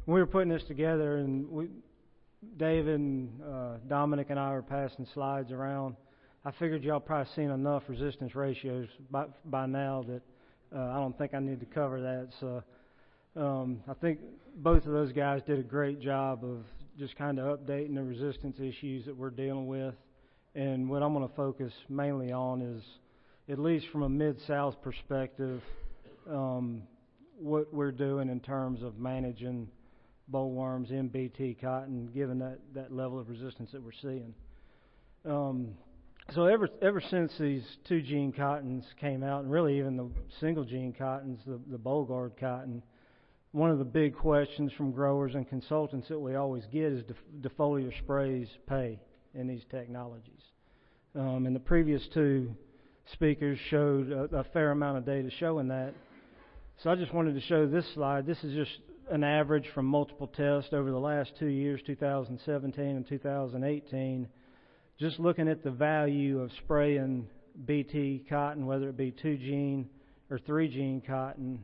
when we were putting this together, and David and Dominic and I were passing slides around, I figured y'all probably seen enough resistance ratios by now that I don't think I need to cover that. So I think both of those guys did a great job of just kind of updating the resistance issues that we're dealing with. And what I'm going to focus mainly on is, at least from a Mid-South perspective, what we're doing in terms of managing bollworms in BT cotton, given that level of resistance that we're seeing. So ever since these 2-gene cottons came out, and really even the single-gene cottons, the Bollgard cotton, one of the big questions from growers and consultants that we always get is, do foliar sprays pay in these technologies? And the previous two speakers showed a fair amount of data showing that. So I just wanted to show this slide. This is just an average from multiple tests over the last 2 years, 2017 and 2018, just looking at the value of spraying BT cotton, whether it be 2-gene or 3-gene cotton,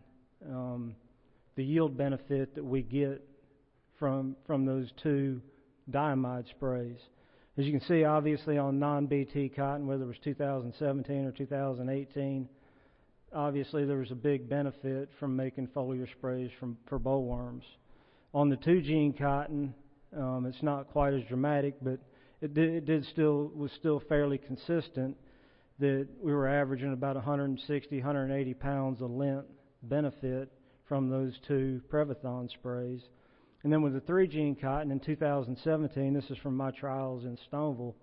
the yield benefit that we get from those two diamide sprays. As you can see, obviously on non-BT cotton, whether it was 2017 or 2018, obviously there was a big benefit from making foliar sprays for bollworms. On the 2-gene cotton, it's not quite as dramatic, but was still fairly consistent, that we were averaging about 160, 180 pounds of lint benefit from those two Prevathon sprays. And then with the 3-gene cotton in 2017, this is from my trials in Stoneville,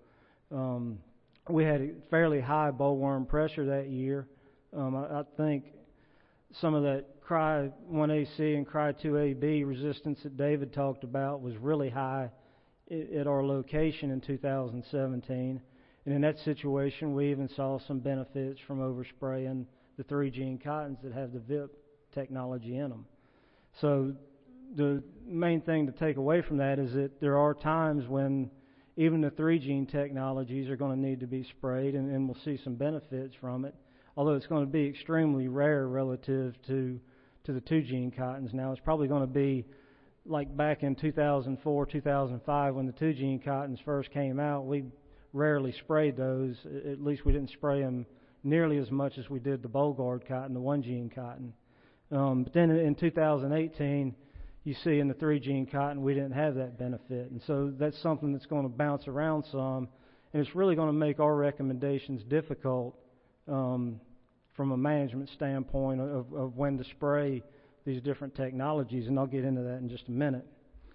we had a fairly high bollworm pressure that year. I think some of that Cry 1AC and Cry 2AB resistance that David talked about was really high at our location in 2017. And in that situation, we even saw some benefits from overspraying the 3-gene cottons that have the VIP technology in them. So the main thing to take away from that is that there are times when even the 3-gene technologies are going to need to be sprayed, and we'll see some benefits from it, although it's going to be extremely rare relative to the 2-gene cottons. Now, it's probably going to be like back in 2004, 2005, when the 2-gene cottons first came out. We rarely sprayed those. At least we didn't spray them nearly as much as we did the Bollgard cotton, the 1-gene cotton. But then in 2018, you see in the 3-gene cotton, we didn't have that benefit. And so that's something that's going to bounce around some, and it's really going to make our recommendations difficult from a management standpoint of when to spray these different technologies, and I'll get into that in just a minute.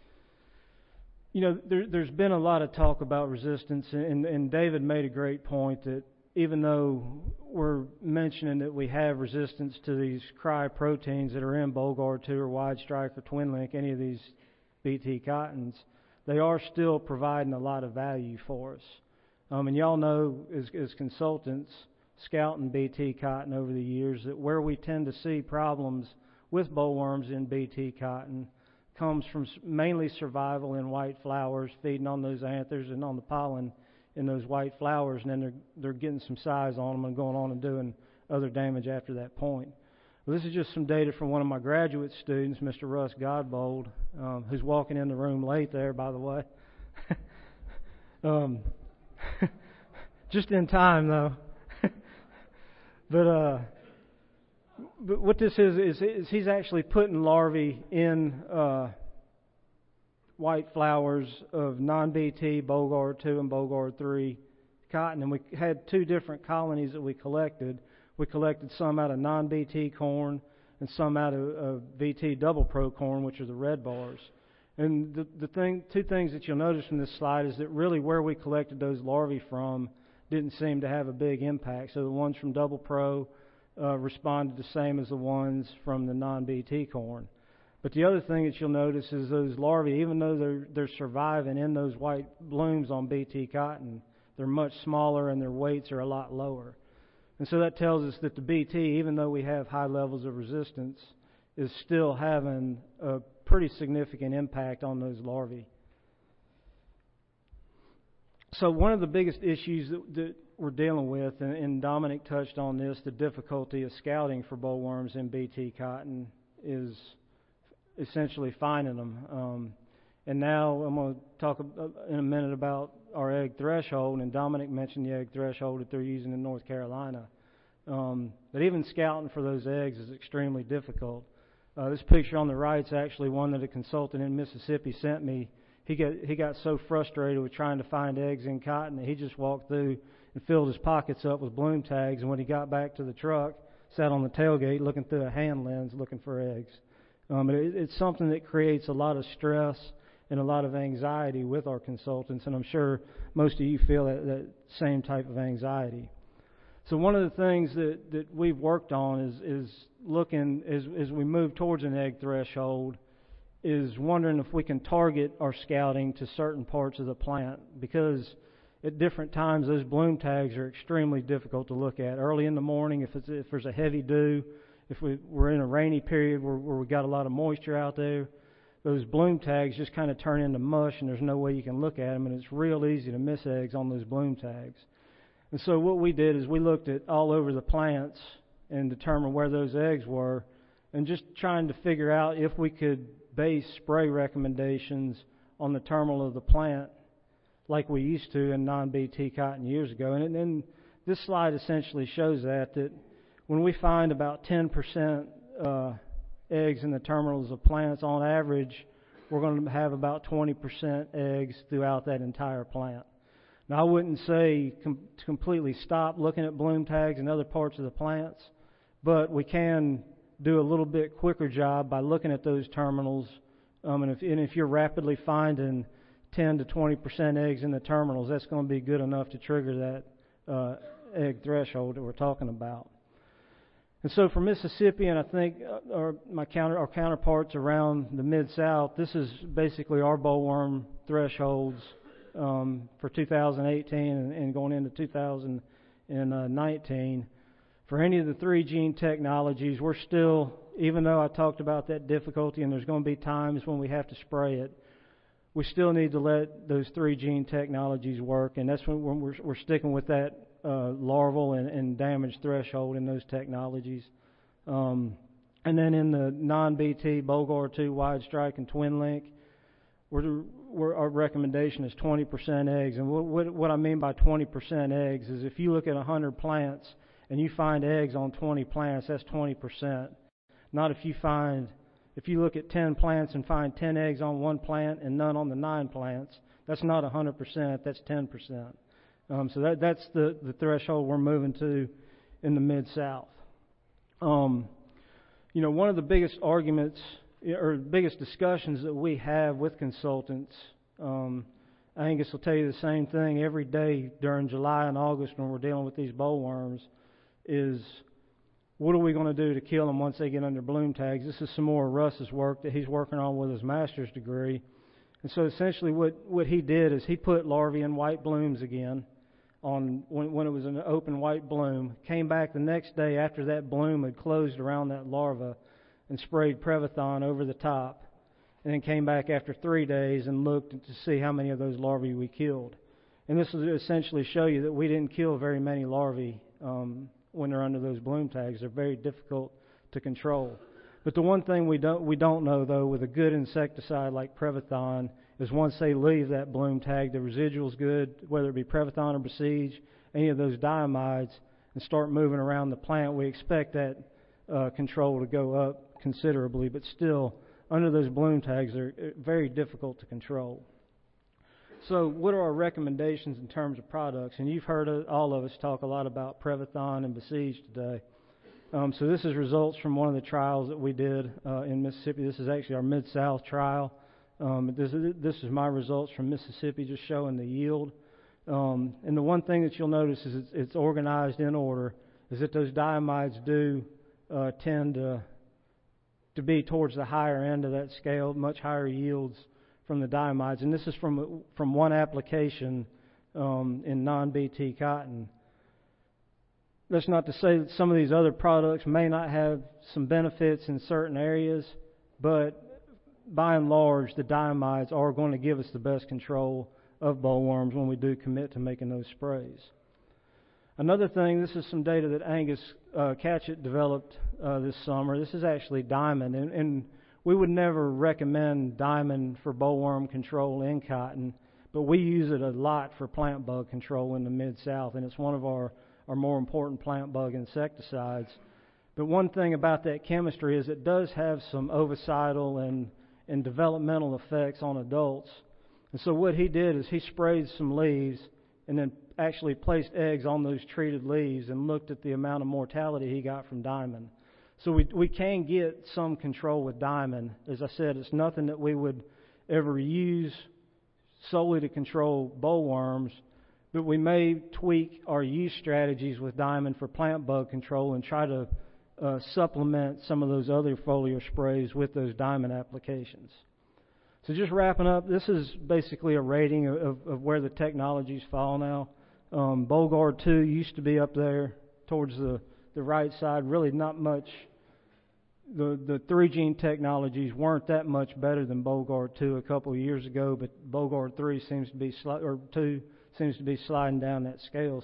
You know, there's been a lot of talk about resistance, and David made a great point that even though we're mentioning that we have resistance to these Cry proteins that are in Bollgard 2 or Wide Strike or Twin Link, any of these BT cottons, they are still providing a lot of value for us. And y'all know, as consultants, scouting BT cotton over the years, that where we tend to see problems with bollworms in BT cotton comes from mainly survival in white flowers, feeding on those anthers and on the pollen in those white flowers, and then they're getting some size on them and going on and doing other damage after that point. Well, this is just some data from one of my graduate students, Mr. Russ Godbold, who's walking in the room late there, by the way. Just in time, though. But what this is he's actually putting larvae in white flowers of non-BT, Bollgard 2 and Bollgard 3 cotton. And we had two different colonies that we collected. We collected some out of non-BT corn and some out of BT double pro corn, which are the red bars. And two things that you'll notice from this slide is that really where we collected those larvae from didn't seem to have a big impact. So the ones from double pro responded the same as the ones from the non-BT corn. But the other thing that you'll notice is those larvae, even though they're surviving in those white blooms on BT cotton, they're much smaller and their weights are a lot lower. And so that tells us that the BT, even though we have high levels of resistance, is still having a pretty significant impact on those larvae. So one of the biggest issues that we're dealing with, and Dominic touched on this, the difficulty of scouting for bollworms in BT cotton, is essentially finding them. And now I'm going to talk in a minute about our egg threshold, and Dominic mentioned the egg threshold that they're using in North Carolina. But even scouting for those eggs is extremely difficult. This picture on the right is actually one that a consultant in Mississippi sent me. He got so frustrated with trying to find eggs in cotton that he just walked through and filled his pockets up with bloom tags, and when he got back to the truck, sat on the tailgate looking through a hand lens looking for eggs. It's something that creates a lot of stress and a lot of anxiety with our consultants, and I'm sure most of you feel that same type of anxiety. So one of the things that we've worked on is looking, as we move towards an egg threshold, is wondering if we can target our scouting to certain parts of the plant, because at different times those bloom tags are extremely difficult to look at. Early in the morning, if there's a heavy dew, if we're in a rainy period where we got a lot of moisture out there, those bloom tags just kind of turn into mush and there's no way you can look at them, and it's real easy to miss eggs on those bloom tags. And so what we did is we looked at all over the plants and determined where those eggs were, and just trying to figure out if we could base spray recommendations on the terminal of the plant like we used to in non-BT cotton years ago. And then this slide essentially shows that when we find about 10% eggs in the terminals of plants, on average, we're going to have about 20% eggs throughout that entire plant. Now, I wouldn't say completely stop looking at bloom tags in other parts of the plants, but we can do a little bit quicker job by looking at those terminals. And if you're rapidly finding 10 to 20% eggs in the terminals, that's going to be good enough to trigger that egg threshold that we're talking about. And so for Mississippi, and I think our counterparts around the Mid-South, this is basically our bollworm thresholds for 2018 and going into 2019. For any of the 3 gene technologies, we're still, even though I talked about that difficulty and there's going to be times when we have to spray it, we still need to let those 3 gene technologies work, and that's when we're sticking with that larval and damage threshold in those technologies. And then in the non-BT, Bollgard 2, Wide Strike, and Twin Link, our recommendation is 20% eggs. And what I mean by 20% eggs is if you look at 100 plants and you find eggs on 20 plants, that's 20%. Not if you look at 10 plants and find 10 eggs on one plant and none on the 9 plants, that's not 100%, that's 10%. So that's the threshold we're moving to in the Mid-South. One of the biggest arguments or biggest discussions that we have with consultants, Angus will tell you the same thing every day during July and August when we're dealing with these bollworms, is what are we going to do to kill them once they get under bloom tags? This is some more of Russ's work that he's working on with his master's degree. And so essentially what he did is he put larvae in white blooms again when it was an open white bloom, came back the next day after that bloom had closed around that larva and sprayed Prevathon over the top, and then came back after 3 days and looked to see how many of those larvae we killed. And this will essentially show you that we didn't kill very many larvae when they're under those bloom tags. They're very difficult to control. But the one thing we don't know, though, with a good insecticide like Prevathon, is once they leave that bloom tag, the residual's good, whether it be Prevathon or Besiege, any of those diamides, and start moving around the plant, we expect that control to go up considerably. But still, under those bloom tags, they're very difficult to control. So what are our recommendations in terms of products? And you've heard all of us talk a lot about Prevathon and Besiege today. So this is results from one of the trials that we did in Mississippi. This is actually our Mid-South trial. This is my results from Mississippi, just showing the yield. And the one thing that you'll notice is it's organized in order, is that those diamides do tend to be towards the higher end of that scale, much higher yields from the diamides. And this is from one application in non-BT cotton. That's not to say that some of these other products may not have some benefits in certain areas, but by and large, the diamides are going to give us the best control of bollworms when we do commit to making those sprays. Another thing, this is some data that Angus Catchett developed this summer. This is actually diamond, and we would never recommend diamond for bollworm control in cotton, but we use it a lot for plant bug control in the Mid-South, and it's one of our more important plant bug insecticides. But one thing about that chemistry is it does have some ovicidal and developmental effects on adults. And so what he did is he sprayed some leaves and then actually placed eggs on those treated leaves and looked at the amount of mortality he got from diamond. So we can get some control with diamond. As I said, it's nothing that we would ever use solely to control bollworms, but we may tweak our use strategies with diamond for plant bug control and try to supplement some of those other foliar sprays with those diamond applications. So just wrapping up, this is basically a rating of where the technologies fall now. Bollgard 2 used to be up there towards the right side. Really not much. The 3-gene technologies weren't that much better than Bollgard 2 a couple of years ago, but Bollgard 3 seems to be 2 seems to be sliding down that scale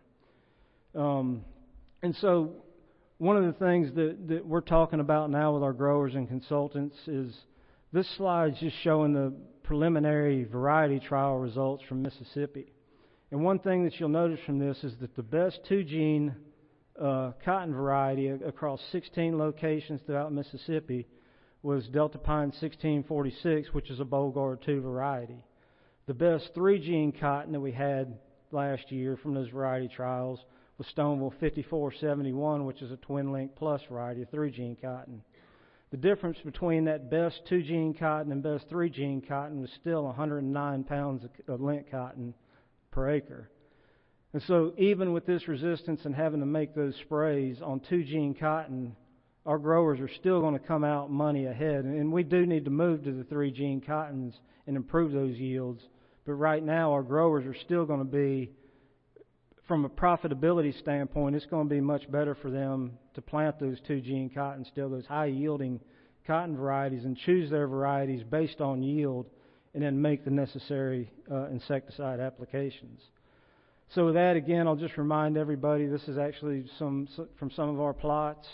some. And so one of the things that we're talking about now with our growers and consultants is this slide's just showing the preliminary variety trial results from Mississippi. And one thing that you'll notice from this is that the best 2-gene cotton variety across 16 locations throughout Mississippi was Delta Pine 1646, which is a Bollgard 2 variety. The best 3-gene cotton that we had last year from those variety trials was Stoneville 5471, which is a Twin Link Plus variety of 3-gene cotton. The difference between that best 2-gene cotton and best 3-gene cotton was still 109 pounds of lint cotton per acre. And so even with this resistance and having to make those sprays on 2-gene cotton, our growers are still going to come out money ahead. And we do need to move to the 3-gene cottons and improve those yields. But right now our growers are still going to be, from a profitability standpoint, it's going to be much better for them to plant those 2-gene cottons, still those high-yielding cotton varieties, and choose their varieties based on yield, and then make the necessary insecticide applications. So with that, again, I'll just remind everybody this is actually from some of our plots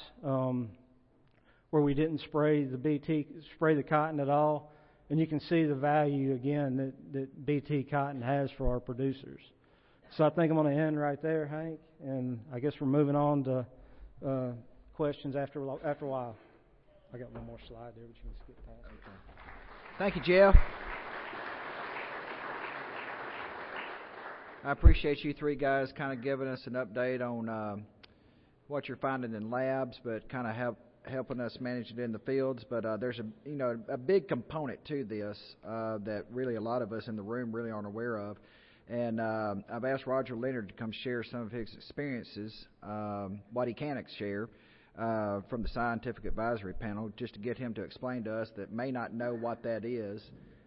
where we didn't spray the cotton at all, and you can see the value again that BT cotton has for our producers. So I think I'm going to end right there, Hank, and I guess we're moving on to questions after a while. I got one more slide there, but you can skip past. Okay. Thank you, Jeff. I appreciate you three guys kind of giving us an update on what you're finding in labs, but kind of helping us manage it in the fields. But there's a big component to this that really a lot of us in the room really aren't aware of. And I've asked Roger Leonard to come share some of his experiences, what he can share from the Scientific Advisory Panel, just to get him to explain to us that may not know what that is,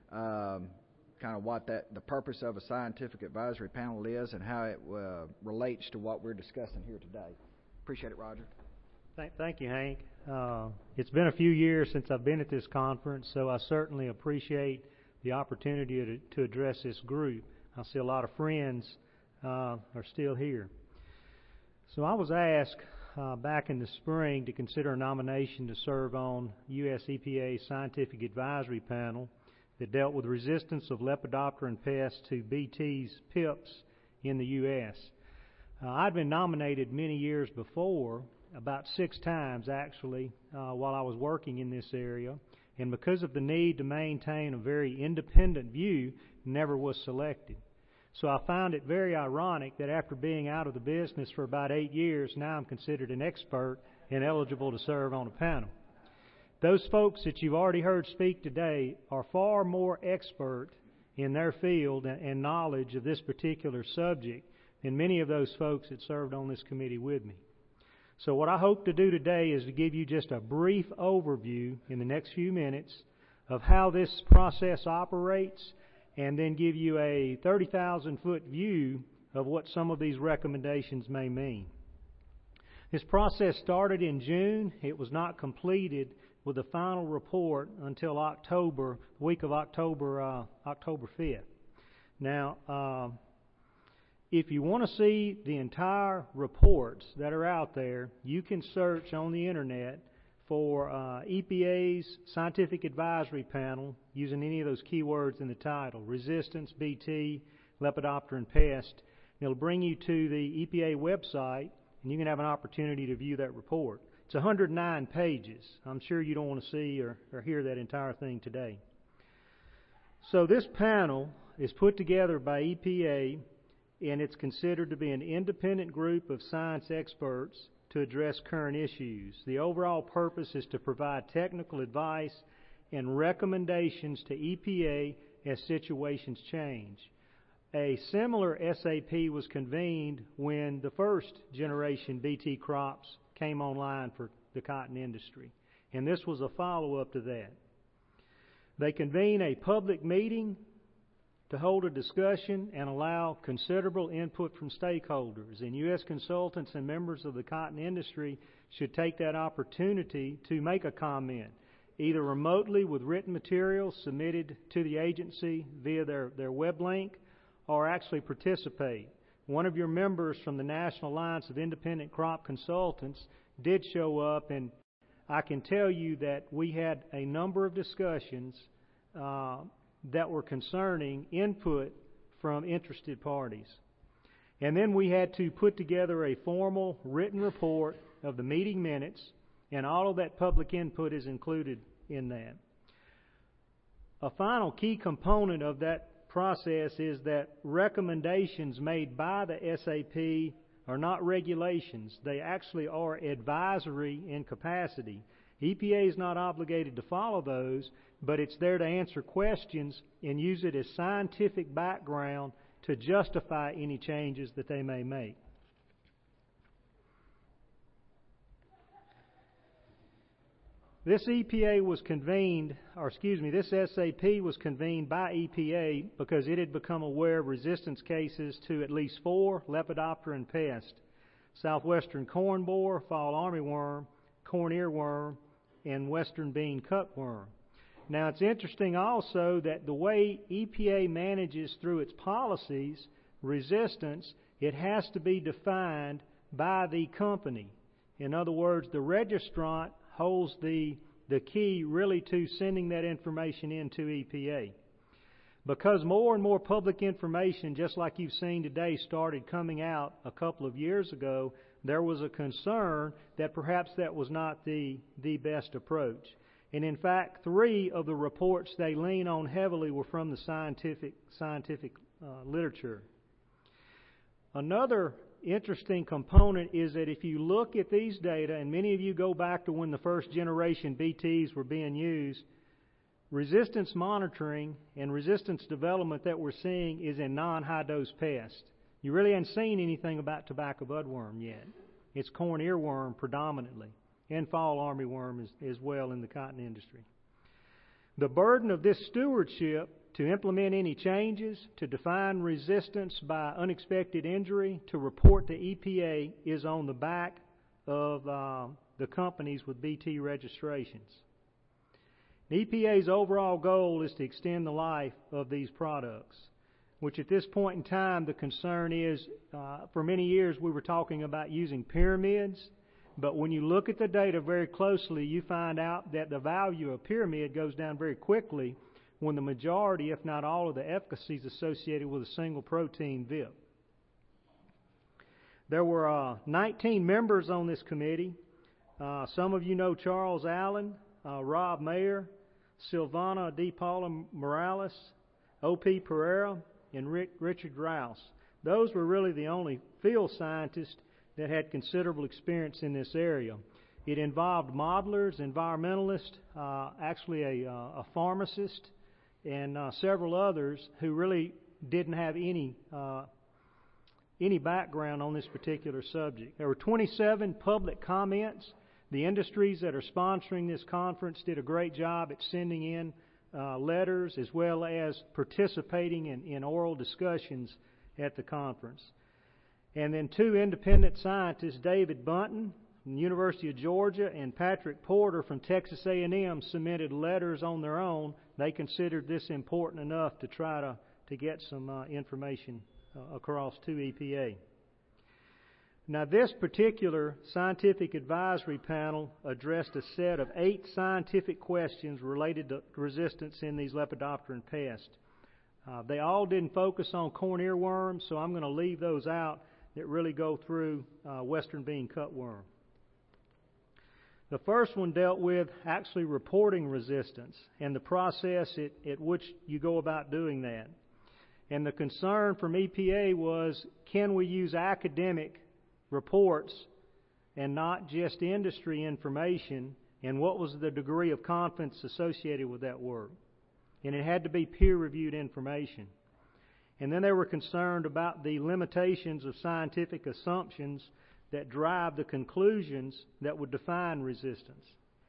kind of what the purpose of a Scientific Advisory Panel is and how it relates to what we're discussing here today. Appreciate it, Roger. Thank you, Hank. It's been a few years since I've been at this conference, so I certainly appreciate the opportunity to address this group. I see a lot of friends are still here. So I was asked back in the spring to consider a nomination to serve on U.S. EPA's Scientific Advisory Panel that dealt with resistance of Lepidopteran pests to BT's pips in the U.S. I'd been nominated many years before, about 6 times actually, while I was working in this area, and because of the need to maintain a very independent view, never was selected. So I found it very ironic that after being out of the business for about 8 years, now I'm considered an expert and eligible to serve on a panel. Those folks that you've already heard speak today are far more expert in their field and knowledge of this particular subject than many of those folks that served on this committee with me. So what I hope to do today is to give you just a brief overview in the next few minutes of how this process operates, and then give you a 30,000-foot view of what some of these recommendations may mean. This process started in June. It was not completed with the final report until October, the week of October 5th. Now, if you want to see the entire reports that are out there, you can search on the internet for EPA's Scientific Advisory Panel, using any of those keywords in the title: resistance, Bt, Lepidoptera, and pest. It'll bring you to the EPA website, and you can have an opportunity to view that report. It's 109 pages. I'm sure you don't want to see or hear that entire thing today. So this panel is put together by EPA, and it's considered to be an independent group of science experts to address current issues. The overall purpose is to provide technical advice and recommendations to EPA as situations change. A similar SAP was convened when the first generation Bt crops came online for the cotton industry, and this was a follow-up to that. They convene a public meeting to hold a discussion and allow considerable input from stakeholders, and U.S. consultants and members of the cotton industry should take that opportunity to make a comment, either remotely with written materials submitted to the agency via their web link, or actually participate. One of your members from the National Alliance of Independent Crop Consultants did show up, and I can tell you that we had a number of discussions that were concerning input from interested parties. And then we had to put together a formal written report of the meeting minutes, and all of that public input is included in that. A final key component of that process is that recommendations made by the SAP are not regulations. They actually are advisory in capacity. EPA is not obligated to follow those, but it's there to answer questions and use it as scientific background to justify any changes that they may make. This EPA was convened, this SAP was convened by EPA because it had become aware of resistance cases to at least 4 Lepidoptera and pest: southwestern corn borer, fall armyworm, corn earworm, and western bean cutworm. Now, it's interesting also that the way EPA manages through its policies resistance, it has to be defined by the company. In other words, the registrant holds the key really to sending that information into EPA. Because more and more public information, just like you've seen today, started coming out a couple of years ago, there was a concern that perhaps that was not the best approach. And in fact, 3 of the reports they lean on heavily were from the scientific literature. Another interesting component is that if you look at these data, and many of you go back to when the first generation BTs were being used, resistance monitoring and resistance development that we're seeing is in non-high dose pests. You really haven't seen anything about tobacco budworm yet. It's corn earworm predominantly, and fall armyworm as well in the cotton industry. The burden of this stewardship to implement any changes, to define resistance by unexpected injury, to report to EPA is on the back of the companies with BT registrations. EPA's overall goal is to extend the life of these products, which at this point in time the concern is, for many years we were talking about using pyramids, but when you look at the data very closely, you find out that the value of pyramid goes down very quickly when the majority, if not all, of the efficacy is associated with a single protein VIP. There were 19 members on this committee. Some of you know Charles Allen, Rob Mayer, Silvana D. Paula Morales, O.P. Pereira, and Richard Rouse. Those were really the only field scientists that had considerable experience in this area. It involved modelers, environmentalists, actually a pharmacist, and several others who really didn't have any background on this particular subject. There were 27 public comments. The industries that are sponsoring this conference did a great job at sending in letters as well as participating in oral discussions at the conference. And then 2 independent scientists, David Bunton from the University of Georgia and Patrick Porter from Texas A&M, submitted letters on their own. They considered this important enough to try to get some information across to EPA. Now, this particular scientific advisory panel addressed a set of 8 scientific questions related to resistance in these lepidopteran pests. They all didn't focus on corn earworm, so I'm going to leave those out that really go through western bean cutworm. The first one dealt with actually reporting resistance and the process at which you go about doing that. And the concern from EPA was, can we use academic reports and not just industry information, and what was the degree of confidence associated with that work? And it had to be peer-reviewed information. And then they were concerned about the limitations of scientific assumptions that drive the conclusions that would define resistance.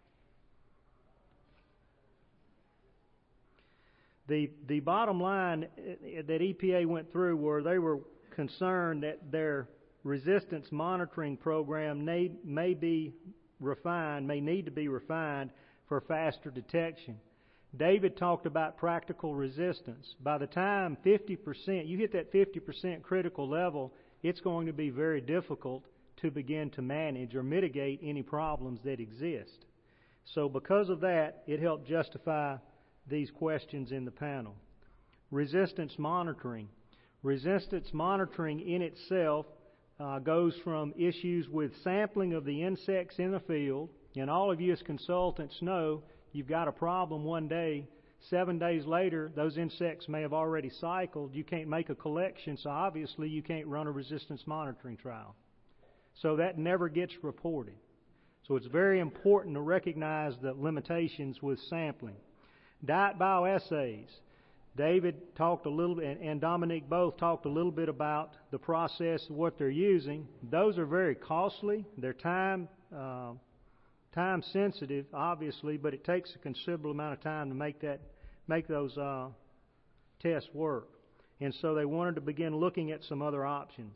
The bottom line that EPA went through were they were concerned that their resistance monitoring program may need to be refined for faster detection. David talked about practical resistance. By the time you hit that 50% critical level, it's going to be very difficult to begin to manage or mitigate any problems that exist. So because of that, it helped justify these questions in the panel. Resistance monitoring. Resistance monitoring in itself goes from issues with sampling of the insects in the field, and all of you as consultants know you've got a problem one day, 7 days later those insects may have already cycled, you can't make a collection, so obviously you can't run a resistance monitoring trial. So that never gets reported. So it's very important to recognize the limitations with sampling. Diet bioassays. David talked a little bit, and Dominique both talked a little bit about the process, what they're using. Those are very costly. They're time sensitive, obviously, but it takes a considerable amount of time to make those tests work. And so they wanted to begin looking at some other options.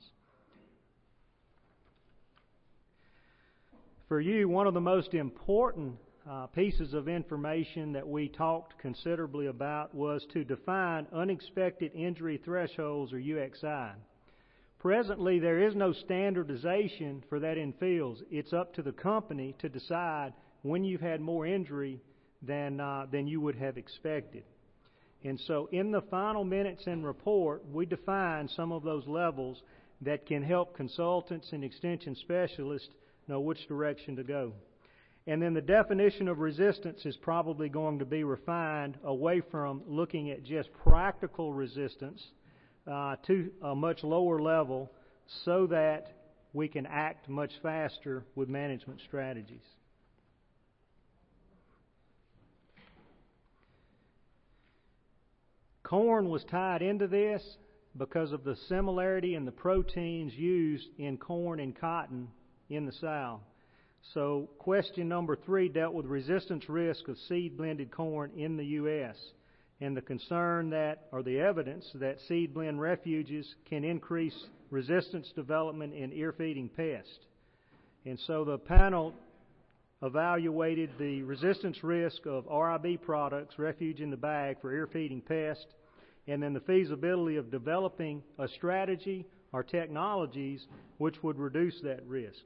For you, one of the most important pieces of information that we talked considerably about was to define unexpected injury thresholds, or UXI. Presently, there is no standardization for that in fields. It's up to the company to decide when you've had more injury than you would have expected. And so in the final minutes and report, we define some of those levels that can help consultants and extension specialists know which direction to go. And then the definition of resistance is probably going to be refined away from looking at just practical resistance to a much lower level so that we can act much faster with management strategies. Corn was tied into this because of the similarity in the proteins used in corn and cotton in the South. So question number 3 dealt with resistance risk of seed-blended corn in the U.S. and the concern that, or the evidence that seed blend refuges can increase resistance development in ear-feeding pests. And so the panel evaluated the resistance risk of RIB products, refuge in the bag, for ear-feeding pests, and then the feasibility of developing a strategy or technologies which would reduce that risk.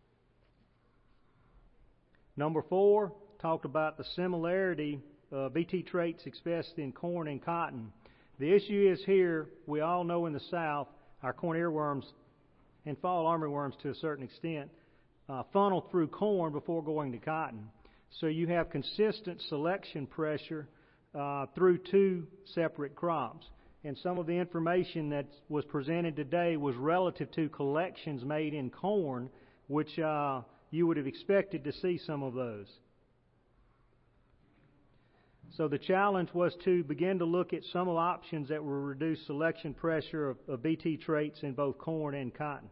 Number 4 talked about the similarity of Bt traits expressed in corn and cotton. The issue is here, we all know in the South, our corn earworms and fall armyworms to a certain extent funnel through corn before going to cotton. So you have consistent selection pressure through 2 separate crops. And some of the information that was presented today was relative to collections made in corn, which you would have expected to see some of those. So the challenge was to begin to look at some of the options that will reduce selection pressure of Bt traits in both corn and cotton.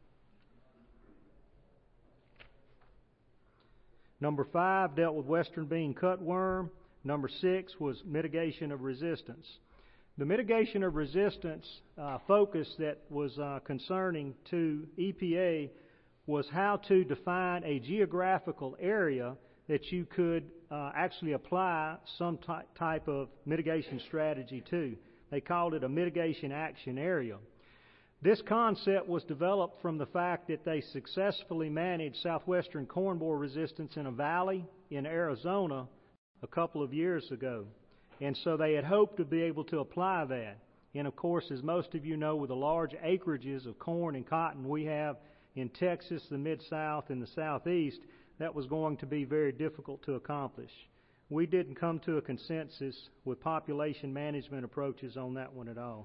Number 5 dealt with western bean cutworm. Number 6 was mitigation of resistance. The mitigation of resistance focus that was concerning to EPA was how to define a geographical area that you could actually apply some type of mitigation strategy to. They called it a mitigation action area. This concept was developed from the fact that they successfully managed southwestern corn borer resistance in a valley in Arizona a couple of years ago. And so they had hoped to be able to apply that. And of course, as most of you know, with the large acreages of corn and cotton we have in Texas, the Mid-South, and the Southeast, that was going to be very difficult to accomplish. We didn't come to a consensus with population management approaches on that one at all.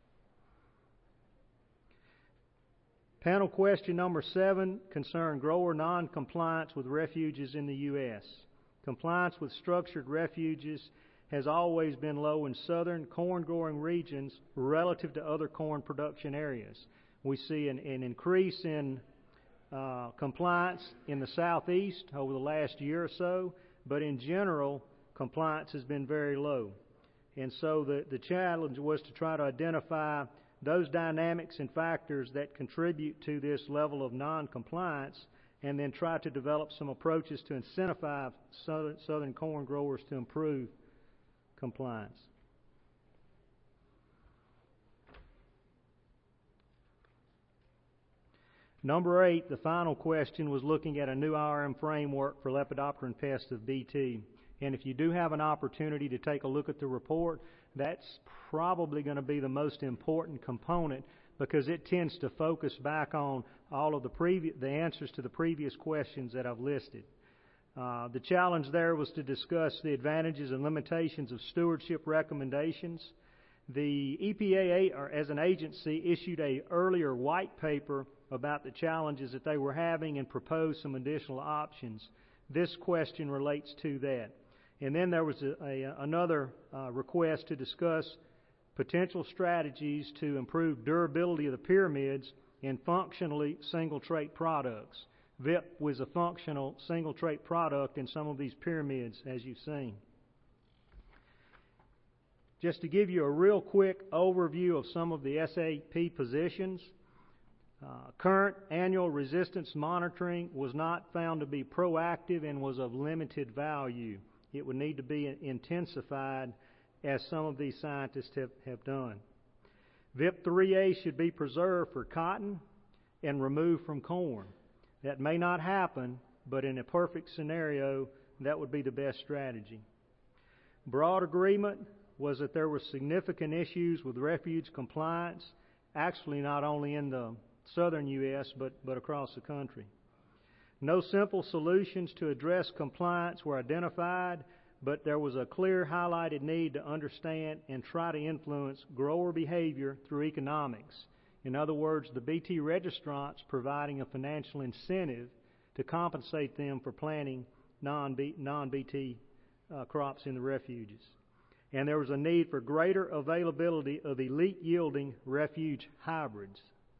Panel question number 7 concerned grower non-compliance with refuges in the U.S. Compliance with structured refuges has always been low in southern corn-growing regions relative to other corn production areas. We see an increase in compliance in the southeast over the last year or so, but in general, compliance has been very low. And so the challenge was to try to identify those dynamics and factors that contribute to this level of non-compliance, and then try to develop some approaches to incentivize southern corn growers to improve compliance. Number 8, the final question, was looking at a new IRM framework for Lepidopteran pests of Bt. And if you do have an opportunity to take a look at the report, that's probably going to be the most important component, because it tends to focus back on all of the answers to the previous questions that I've listed. The challenge there was to discuss the advantages and limitations of stewardship recommendations. The EPA, as an agency, issued an earlier white paper about the challenges that they were having and proposed some additional options. This question relates to that. And then there was another request to discuss potential strategies to improve durability of the pyramids in functionally single-trait products. VIP was a functional single-trait product in some of these pyramids, as you've seen. Just to give you a real quick overview of some of the SAP positions, current annual resistance monitoring was not found to be proactive and was of limited value. It would need to be intensified, as some of these scientists have done. VIP 3A should be preserved for cotton and removed from corn. That may not happen, but in a perfect scenario, that would be the best strategy. Broad agreement was that there were significant issues with refuge compliance, actually not only in the southern U.S., but across the country. No simple solutions to address compliance were identified, but there was a clear highlighted need to understand and try to influence grower behavior through economics. In other words, the Bt registrants providing a financial incentive to compensate them for planting non-Bt crops in the refuges. And there was a need for greater availability of elite yielding refuge hybrids.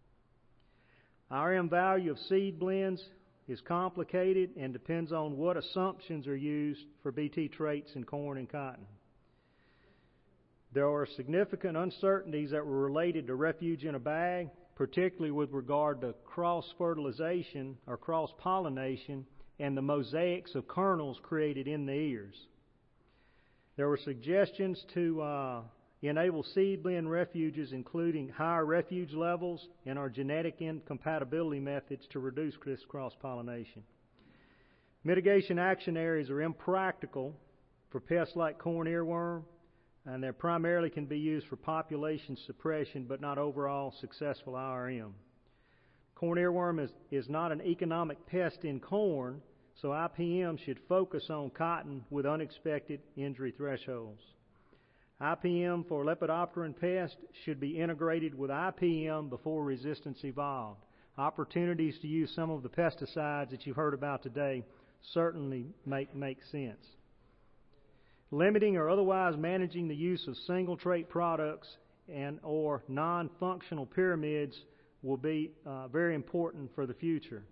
IRM value of seed blends is complicated and depends on what assumptions are used for Bt traits in corn and cotton. There are significant uncertainties that were related to refuge in a bag, particularly with regard to cross-fertilization or cross-pollination and the mosaics of kernels created in the ears. There were suggestions to enable seed blend refuges, including higher refuge levels and our genetic incompatibility methods to reduce this cross-pollination. Mitigation action areas are impractical for pests like corn earworm, and they primarily can be used for population suppression, but not overall successful IRM. Corn earworm is not an economic pest in corn, so IPM should focus on cotton with unexpected injury thresholds. IPM for Lepidopteran pest should be integrated with IPM before resistance evolved. Opportunities to use some of the pesticides that you've heard about today certainly make sense. Limiting or otherwise managing the use of single-trait products and or non-functional pyramids will be very important for the future.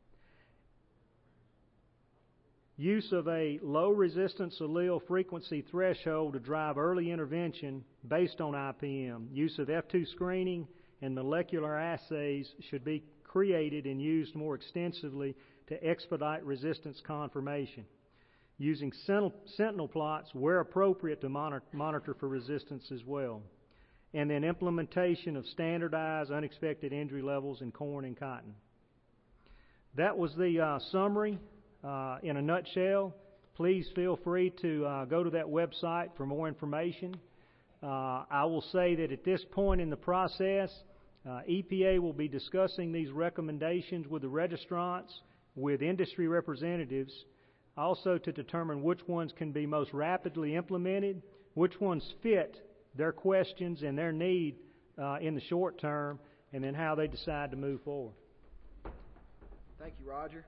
Use of a low resistance allele frequency threshold to drive early intervention based on IPM. Use of F2 screening and molecular assays should be created and used more extensively to expedite resistance confirmation. Using sentinel plots where appropriate to monitor for resistance as well. and then implementation of standardized unexpected injury levels in corn and cotton. That was the summary in a nutshell. Please feel free to go to that website for more information. I will say that at this point in the process, EPA will be discussing these recommendations with the registrants, with industry representatives, also to determine which ones can be most rapidly implemented, which ones fit their questions and their need in the short term, and then how they decide to move forward. Thank you, Roger.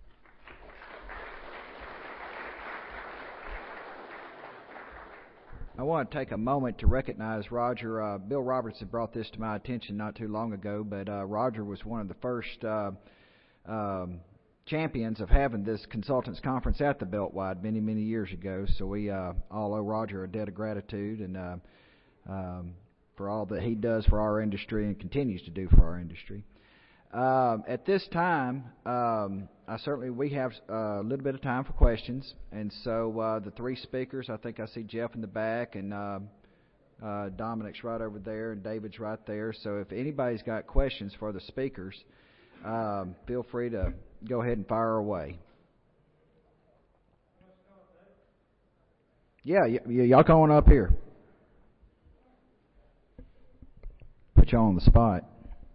I want to take a moment to recognize Roger. Bill Roberts had brought this to my attention not too long ago, but Roger was one of the first champions of having this consultants conference at the Beltwide many, many years ago. So we all owe Roger a debt of gratitude and for all that he does for our industry and continues to do for our industry. At this time, we have a little bit of time for questions, and so the three speakers, I think I see Jeff in the back, and Dominic's right over there, and David's right there. So if anybody's got questions for the speakers, feel free to go ahead and fire away. Yeah, y'all come on up here. Put you on the spot.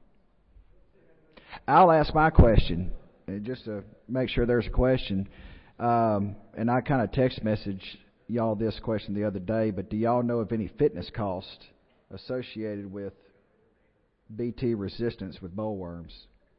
I'll ask my question, just to make sure there's a question. And I kind of text messaged y'all this question the other day, but do y'all know of any fitness cost associated with BT resistance with bollworms?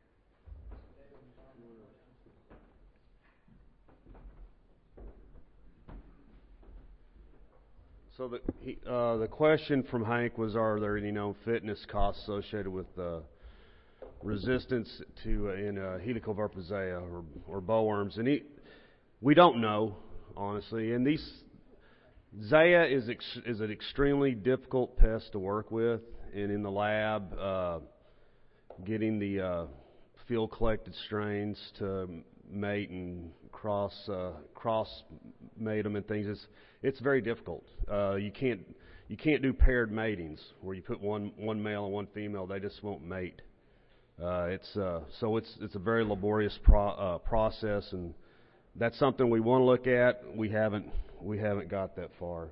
So the question from Hank was, are there any known fitness costs associated with resistance to in Helicobacter purpurea or bollworms? And we don't know, honestly. And these Zea is an extremely difficult pest to work with, and in the lab, getting the field collected strains to mate and cross mate them and things, it's very difficult. You can't do paired matings where you put one male and one female. They just won't mate. It's a very laborious process, and that's something we want to look at. We haven't got that far.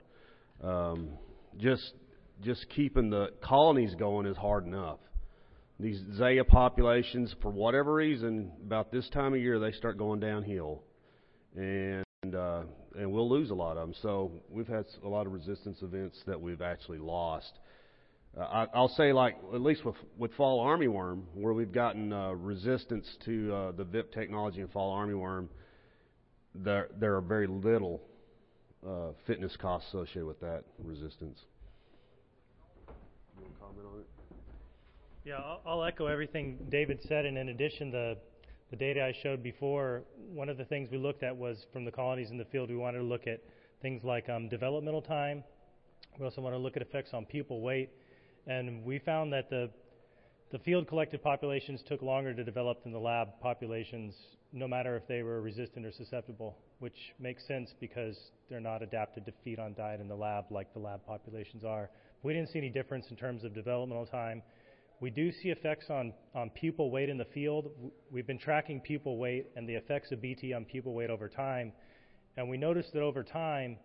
Just keeping the colonies going is hard enough. These Zea populations, for whatever reason, about this time of year they start going downhill, and we'll lose a lot of them. So we've had a lot of resistance events that we've actually lost. I'll say, like, at least with fall armyworm, where we've gotten resistance to the VIP technology in fall armyworm, there are very little fitness costs associated with that resistance. You want to comment on it? Yeah, I'll echo everything David said, and in addition, the data I showed before, one of the things we looked at was from the colonies in the field, we wanted to look at things like developmental time. We also want to look at effects on pupal weight. And we found that the field collected populations took longer to develop than the lab populations, no matter if they were resistant or susceptible, which makes sense because they're not adapted to feed on diet in the lab like the lab populations are. We didn't see any difference in terms of developmental time. We do see effects on pupal weight in the field. We've been tracking pupal weight and the effects of BT on pupal weight over time, and we noticed that over time,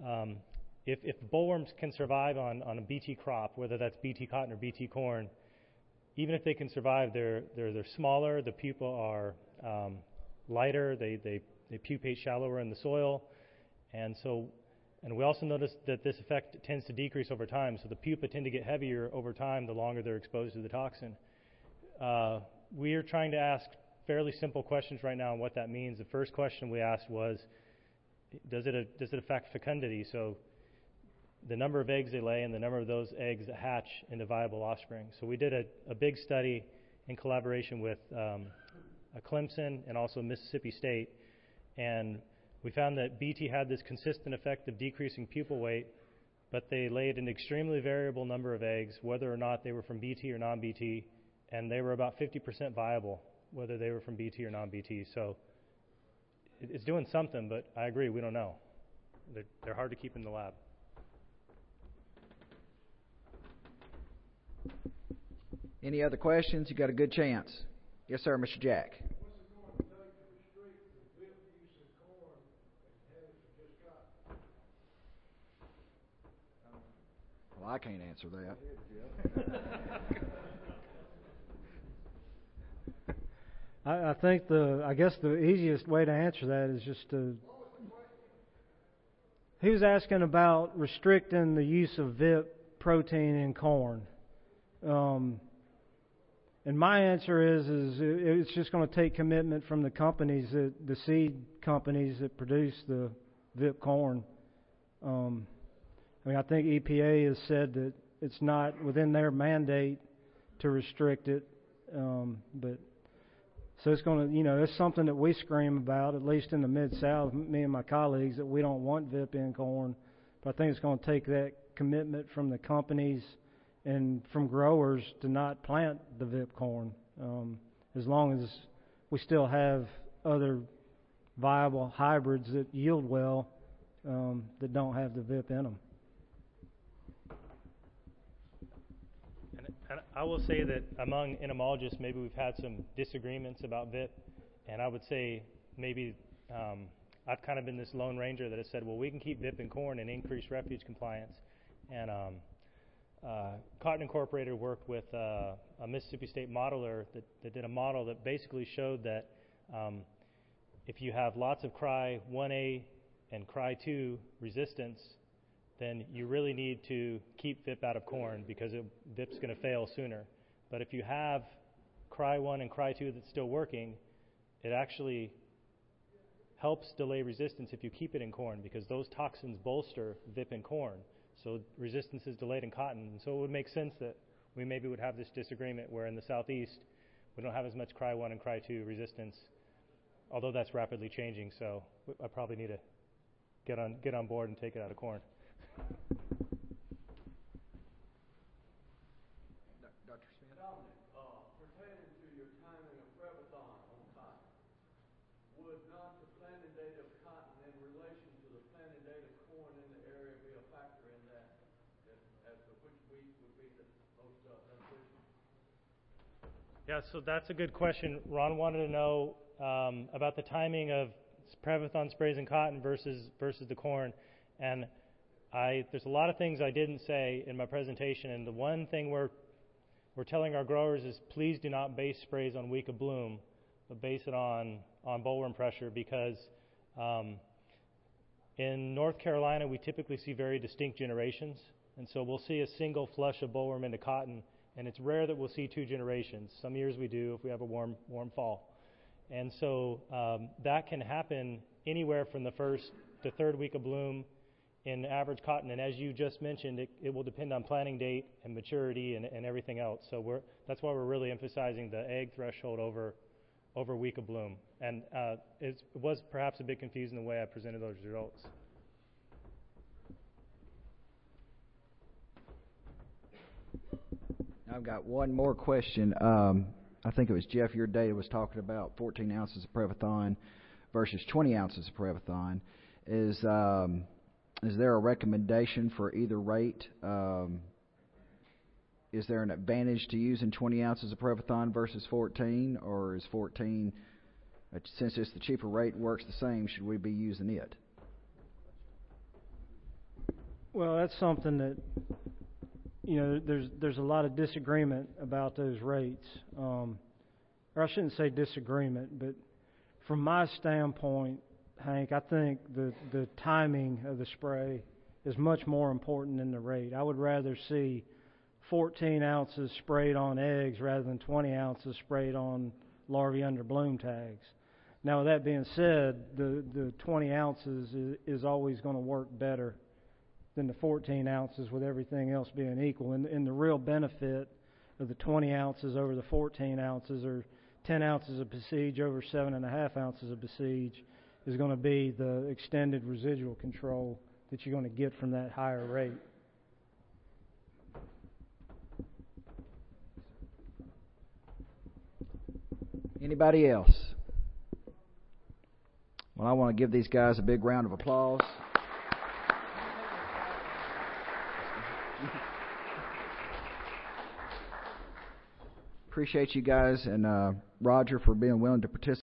if bollworms can survive on a BT crop, whether that's BT cotton or BT corn, even if they can survive, they're smaller, the pupa are lighter, they pupate shallower in the soil, and we also noticed that this effect tends to decrease over time, so the pupa tend to get heavier over time the longer they're exposed to the toxin. We are trying to ask fairly simple questions right now on what that means. The first question we asked was, does it affect fecundity? So the number of eggs they lay and the number of those eggs that hatch into viable offspring. So we did a big study in collaboration with Clemson and also Mississippi State, and we found that BT had this consistent effect of decreasing pupal weight, but they laid an extremely variable number of eggs, whether or not they were from BT or non-BT, and they were about 50% viable, whether they were from BT or non-BT. So it's doing something, but I agree, we don't know. They're hard to keep in the lab. Any other questions? You got a good chance. Yes, sir, Mr. Jack. Well, I can't answer that. I think I guess the easiest way to answer that is just to. He was asking about restricting the use of VIP protein in corn. And my answer is it's just going to take commitment from the companies, the seed companies that produce the VIP corn. I think EPA has said that it's not within their mandate to restrict it, but so it's going to, it's something that we scream about, at least in the Mid-South, me and my colleagues, that we don't want VIP in corn. But I think it's going to take that commitment from the companies and from growers to not plant the VIP corn, as long as we still have other viable hybrids that yield well that don't have the VIP in them. And I will say that among entomologists, maybe we've had some disagreements about VIP, and I would say maybe I've kind of been this lone ranger that has said, well, we can keep VIP in corn and increase refuge compliance. And Cotton Incorporated worked with a Mississippi State modeler that did a model that basically showed that if you have lots of Cry 1A and Cry 2 resistance, then you really need to keep VIP out of corn because VIP's going to fail sooner. But if you have Cry 1 and Cry 2 that's still working, it actually helps delay resistance if you keep it in corn because those toxins bolster VIP in corn. So resistance is delayed in cotton. And so it would make sense that we maybe would have this disagreement where in the southeast we don't have as much Cry 1 and Cry 2 resistance, although that's rapidly changing. So I probably need to get on board and take it out of corn. Dr. Smith? Pertaining to your timing of Prevathon on cotton, would not the planting date of cotton in relation to the planting date of corn in the area be a factor in that, as to which week would be the most beneficial? Yeah, so that's a good question. Ron wanted to know about the timing of Prevathon sprays in cotton versus the corn, and there's a lot of things I didn't say in my presentation, and the one thing we're telling our growers is please do not base sprays on week of bloom, but base it on bollworm pressure because in North Carolina we typically see very distinct generations, and so we'll see a single flush of bollworm into cotton, and it's rare that we'll see two generations. Some years we do if we have a warm fall. And so that can happen anywhere from the first to third week of bloom in average cotton, and as you just mentioned, it will depend on planting date and maturity and everything else. So that's why we're really emphasizing the egg threshold over week of bloom. And it was perhaps a bit confusing the way I presented those results. I've got one more question. I think it was Jeff, your data was talking about 14 ounces of Prevathon versus 20 ounces of Prevathon. Is there a recommendation for either rate? Is there an advantage to using 20 ounces of Prevathon versus 14, or is 14, since it's the cheaper rate, works the same, should we be using it? Well, that's something that, there's a lot of disagreement about those rates. Or I shouldn't say disagreement, but from my standpoint, Hank, I think the timing of the spray is much more important than the rate. I would rather see 14 ounces sprayed on eggs rather than 20 ounces sprayed on larvae under bloom tags. Now, with that being said, the 20 ounces is always going to work better than the 14 ounces with everything else being equal. And the real benefit of the 20 ounces over the 14 ounces or 10 ounces of besiege over 7.5 ounces of besiege is going to be the extended residual control that you're going to get from that higher rate. Anybody else? Well, I want to give these guys a big round of applause. appreciate you guys and Roger for being willing to participate.